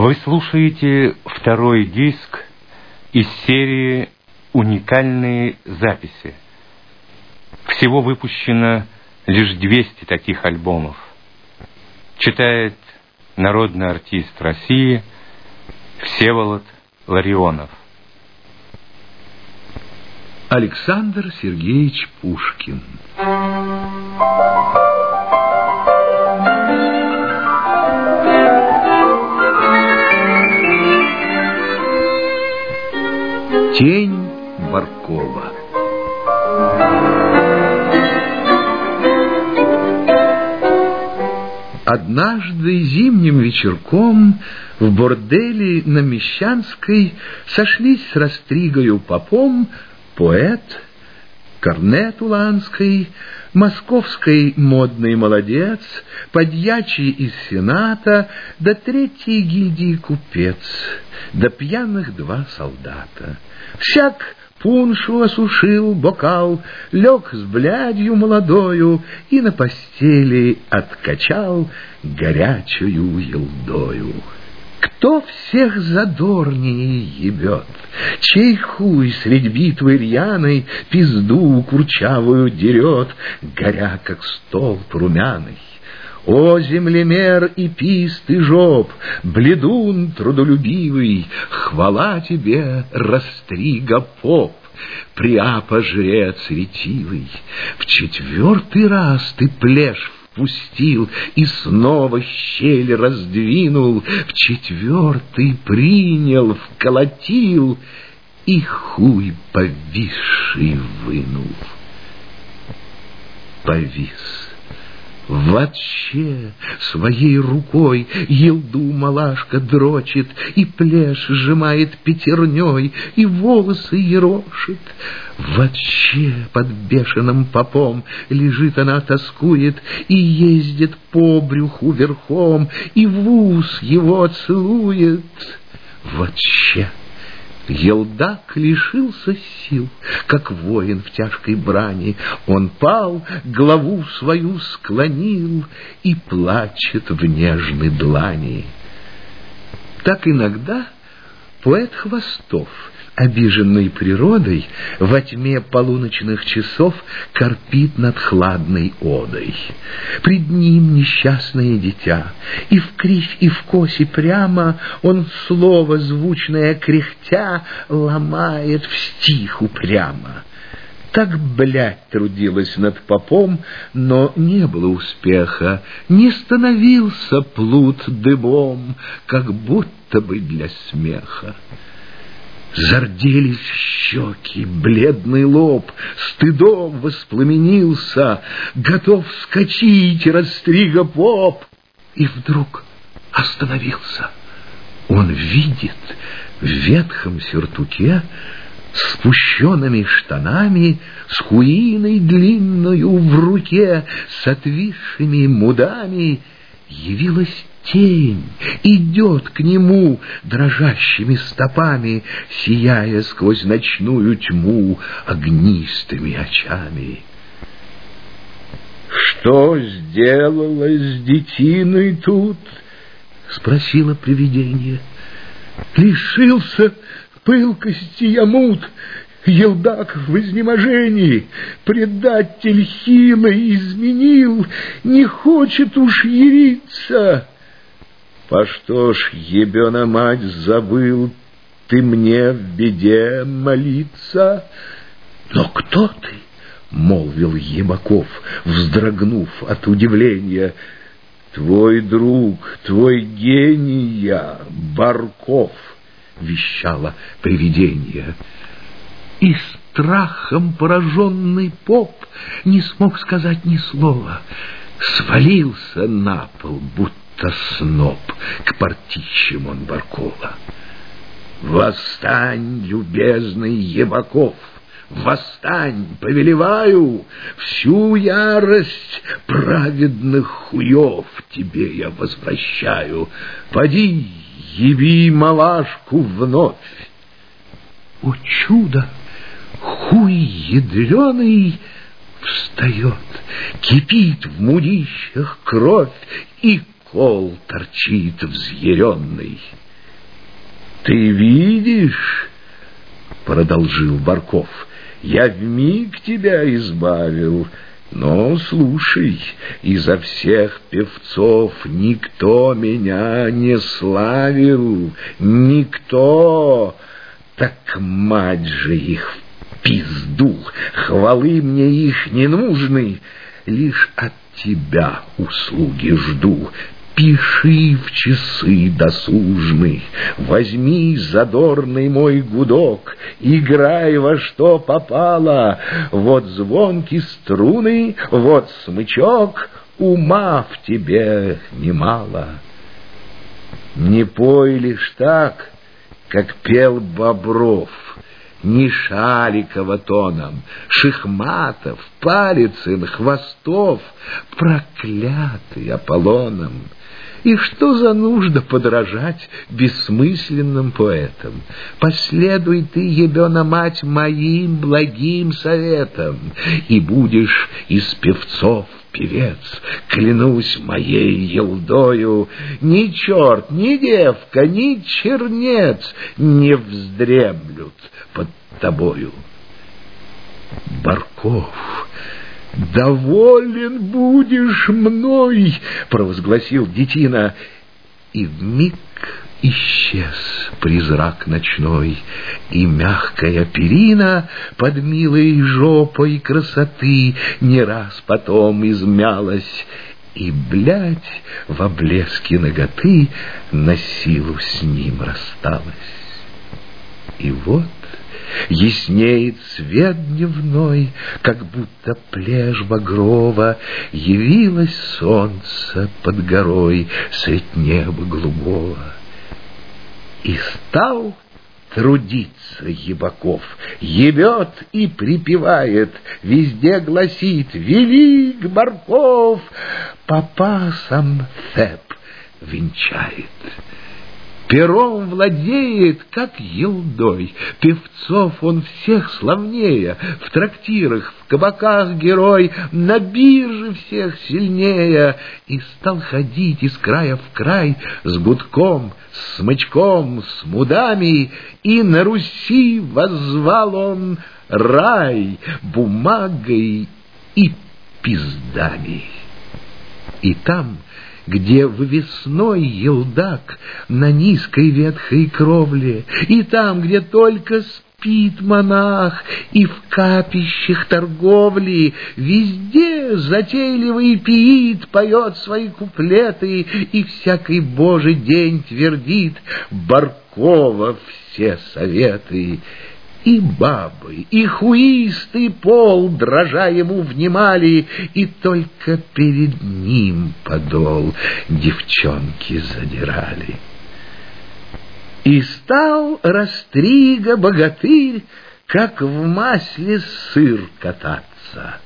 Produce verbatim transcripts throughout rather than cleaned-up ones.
Вы слушаете второй диск из серии «Уникальные записи». Всего выпущено лишь двести таких альбомов. Читает народный артист России Всеволод Ларионов. Александр Сергеевич Пушкин. Тень Баркова. Однажды зимним вечерком в борделе на Мещанской сошлись с Растригою попом поэт, корнет Уланской, московский модный молодец, подьячий из Сената, да третьей гильдии купец, да пьяных два солдата. Всяк пуншу осушил бокал, лег с блядью молодою и на постели откачал горячую елдою. Кто всех задорнее ебет, чей хуй средь битвы рьяной пизду курчавую дерет, горя, как столб румяный? О, землемер и пист и жоп, бледун трудолюбивый, хвала тебе, Растрига поп, Приапа жрец ретивый. В четвертый раз ты плешь впустил и снова щель раздвинул, в четвертый принял, вколотил и хуй повисший вынул. Повис. Вообще своей рукой елду малашка дрочит, и плешь сжимает пятерней, и волосы ерошит. Вообще под бешеным попом лежит она, тоскует, и ездит по брюху верхом, и в ус его целует. Вообще елдак лишился сил, как воин в тяжкой брани. Он пал, главу свою склонил и плачет в нежной длани. Так иногда поэт Хвостов, обиженный природой, во тьме полуночных часов корпит над хладной одой. Пред ним несчастное дитя, и в кривь, и в косе прямо он слово звучное кряхтя ломает в стих упрямо. Так блядь трудилась над попом, но не было успеха, не становился плут дыбом, как будто бы для смеха. Зарделись щеки, бледный лоб, стыдом воспламенился, готов вскочить Растрига поп, и вдруг остановился. Он видит в ветхом сюртуке, спущенными штанами, с хуиной длинною в руке, с отвисшими мудами, явилась тень, идет к нему дрожащими стопами, сияя сквозь ночную тьму огнистыми очами. «Что сделалось с детиной тут?» — спросило привидение. «Лишился пылкости я мут, елдак в изнеможении, предатель хилый изменил, не хочет уж яриться». «По что ж, ебена мать, забыл ты мне в беде молиться?» «Но кто ты?» — молвил Ебаков, вздрогнув от удивления. «Твой друг, твой гений я, Барков», — вещало привидение. И страхом пораженный поп не смог сказать ни слова, свалился на пол, будто сноп, к партищам он Баркова. «Восстань, любезный Ебаков! Восстань, повелеваю! Всю ярость праведных хуев тебе я возвращаю! Поди, яви малашку вновь!» О чудо! Хуй ядреный встает, кипит в мудищах кровь, и кол торчит взъяренный. Ты видишь, продолжил Барков, я вмиг тебя избавил. Но слушай, изо всех певцов никто меня не славил, никто. Так мать же их в пизду, хвалы мне их не нужны, лишь от тебя услуги жду. Пиши в часы досужны, возьми задорный мой гудок, играй во что попало, вот звонки струны, вот смычок, ума в тебе немало. Не пой лишь так, как пел Бобров, не Шаликова тоном, Шихматов, Палицын, Хвостов, проклятый Аполлоном. И что за нужда подражать бессмысленным поэтам? Последуй ты, ебена мать, моим благим советом, и будешь из певцов певец. Клянусь моей елдою, ни черт, ни девка, ни чернец не вздремлют под тобою. Барков, доволен будешь мной, провозгласил детина, и вмиг исчез призрак ночной, и мягкая перина под милой жопой красоты не раз потом измялась, и, блядь, в блеске наготы на силу с ним рассталась. И вот яснеет свет дневной, как будто плешь багрова, явилось солнце под горой средь неба голубого. И стал трудиться Ебаков, ебет и припевает, везде гласит: велик Барков, папа сам Феб венчает. Пером владеет, как елдой, певцов он всех славнее, в трактирах, в кабаках герой, на бирже всех сильнее, и стал ходить из края в край с гудком, с смычком, с мудами, и на Руси воззвал он рай бумагой и пиздами. И там, где весной елдак на низкой ветхой кровле, и там, где только спит монах, и в капищах торговли, везде затейливый пиит, поет свои куплеты, и всякий божий день твердит Баркова все советы. И бабы, и хуистый пол, дрожа ему, внимали, и только перед ним подол девчонки задирали. И стал Растрига богатырь, как в масле сыр кататься.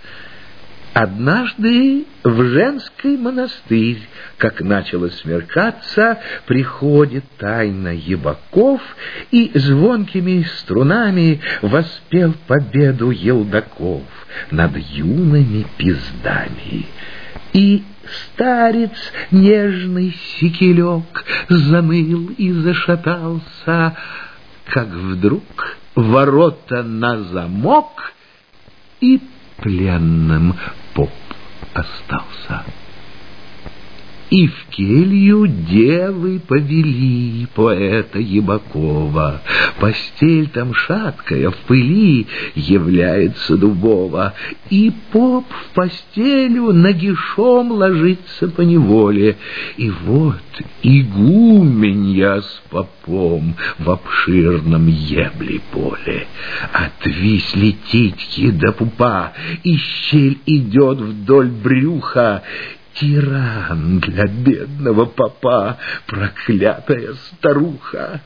Однажды в женский монастырь, как начало смеркаться, приходит тайно Ебаков и звонкими струнами воспел победу елдаков над юными пиздами. И старец нежный Сикелек заныл и зашатался, как вдруг ворота на замок, и пленным поп остался. И в келью девы повели поэта Ебакова. Постель там шаткая, в пыли является дубова, и поп в постелю нагишом ложится поневоле. И вот игуменья с попом в обширном ебле поле. Отвисли титьки до пупа, и щель идет вдоль брюха. Тиран для бедного попа, проклятая старуха.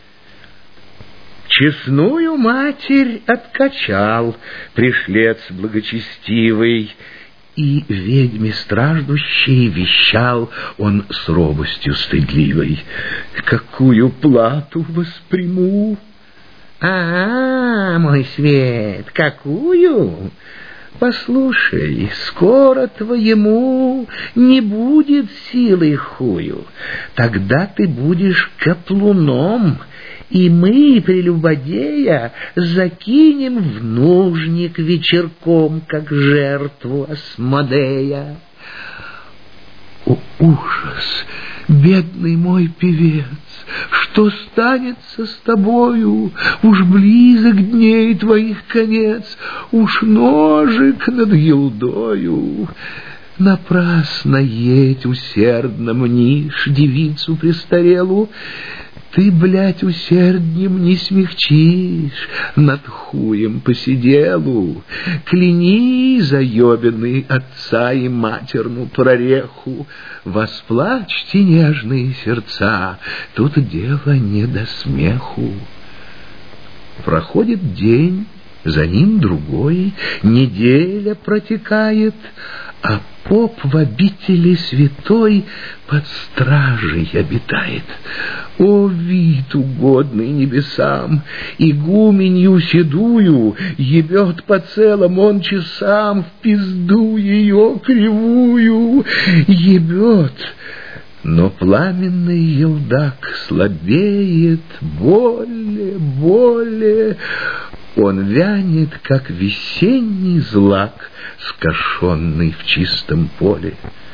Честную матерь откачал пришлец благочестивый, и ведьме страждущей вещал он с робостью стыдливой: какую плату восприму? А, мой свет, какую? Послушай, скоро твоему не будет силы хую, тогда ты будешь каплуном, и мы прелюбодея закинем в нужник вечерком, как жертву Асмодея. О, ужас! Бедный мой певец, что станется с тобою? Уж близок дней твоих конец, уж ножик над елдою. Напрасно еть усердно мнишь девицу престарелу, ты, блядь, усерднем не смягчишь над хуем посиделу. Кляни заебенный отца и матерну прореху, восплачьте нежные сердца, тут дело не до смеху. Проходит день, за ним другой, неделя протекает, а поп в обители святой под стражей обитает. О, вид угодный небесам! Игуменью седую ебет по целым он часам в пизду ее кривую. Ебет, но пламенный елдак слабеет, более, более. Он вянет, как весенний злак, скошенный в чистом поле.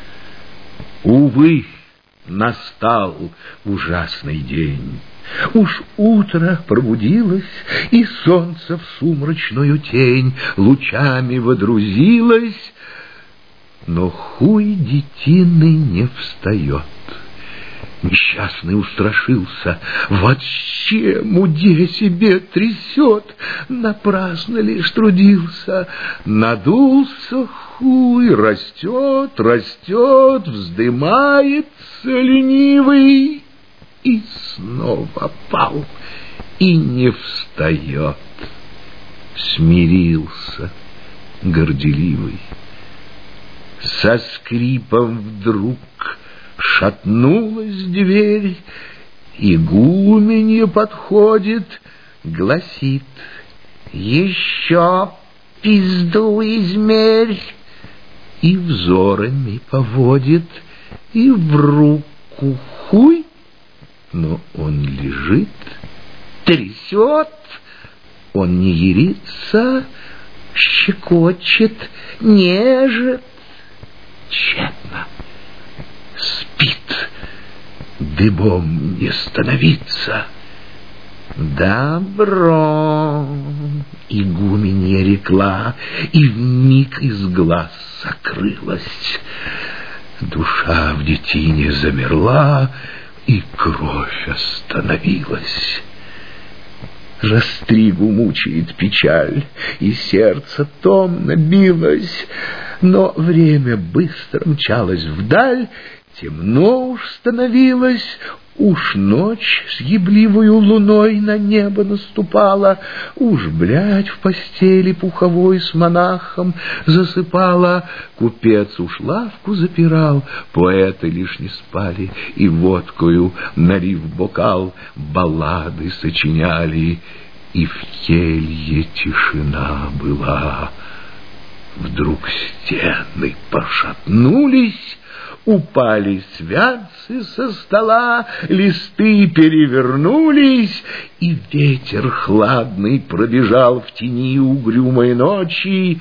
Увы, настал ужасный день. Уж утро пробудилось, и солнце в сумрачную тень лучами водрузилось, но хуй детины не встает. Несчастный устрашился, вообще муде себе трясет, напрасно лишь трудился. Надулся хуй, растет, растет, вздымается ленивый, и снова пал, и не встает. Смирился горделивый. Со скрипом вдруг шатнулась дверь, игуменья подходит, гласит: еще пизду измерь, и взорами поводит, и в руку хуй, но он лежит, трясет, он не ерится, щекочет, нежит, тщетно. Спит, дыбом не становиться. Добро, игуменья рекла, и вмиг из глаз сокрылась. Душа в детине замерла, и кровь остановилась. Растригу мучает печаль, и сердце томно билось, но время быстро мчалось вдаль, темно уж становилось, уж ночь с ебливою луной на небо наступала, уж, блядь, в постели пуховой с монахом засыпала, купец уж лавку запирал, поэты лишь не спали, и водкою, налив бокал, баллады сочиняли, и в келье тишина была. Вдруг стены пошатнулись, упали святцы со стола, листы перевернулись, и ветер хладный пробежал в тени угрюмой ночи.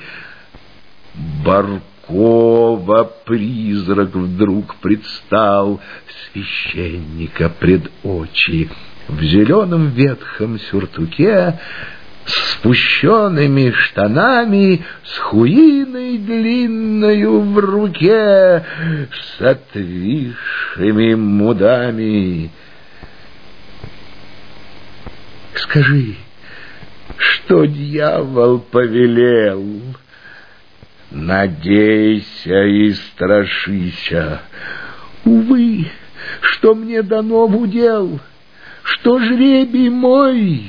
Баркова призрак вдруг предстал священника пред очи в зеленом ветхом сюртуке, с спущенными штанами, с хуиной длинною в руке, с отвисшими мудами. Скажи, что дьявол повелел? Надейся и страшися. Увы, что мне дано в удел, что жребий мой?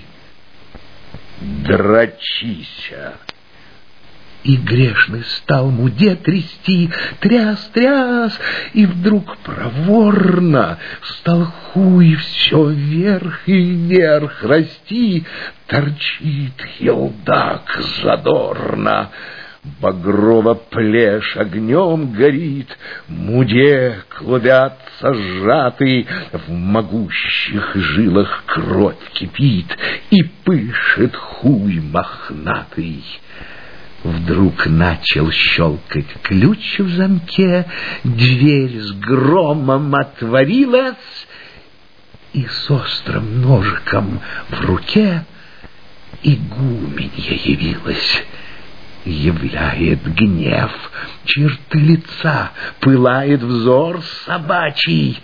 Дрочися. И грешный стал муде трясти, тряс, тряс, и вдруг проворно стал хуй все вверх и вверх расти, торчит елдак задорно. Багрово плешь огнем горит, муде клубятся сжатый, в могущих жилах кровь кипит, и пышет хуй мохнатый. Вдруг начал щелкать ключ в замке, дверь с громом отворилась, и с острым ножиком в руке игуменья явилась. Являет гнев черты лица, пылает взор собачий.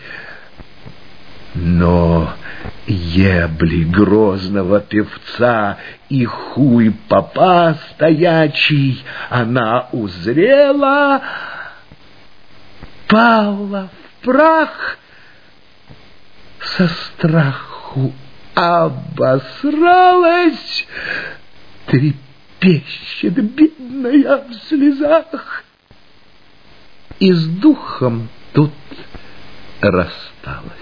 Но ебли грозного певца и хуй попа стоячий она узрела, пала в прах, со страху обосралась, трепещет бедная в слезах, и с духом тут рассталась.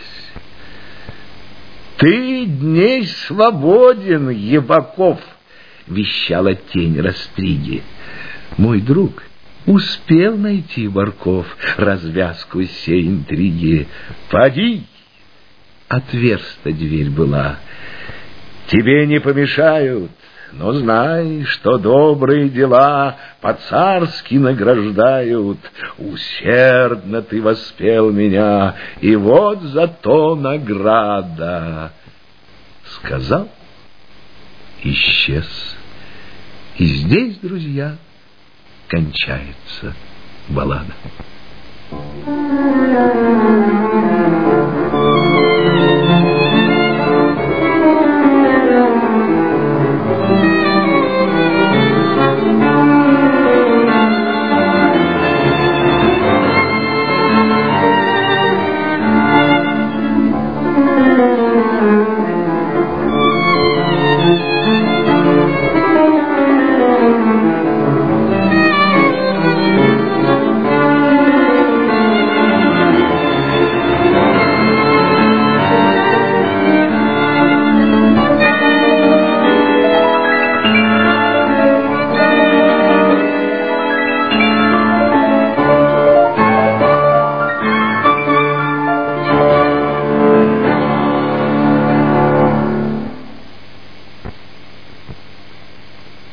«Ты дней свободен, Ебаков!» — вещала тень Растриги. Мой друг успел найти, Барков, развязку сей интриги. «Поди!» — отверста дверь была. «Тебе не помешают, но знай, что добрые дела по-царски награждают. Усердно ты воспел меня, и вот за то награда». Сказал, исчез. И здесь, друзья, кончается баллада.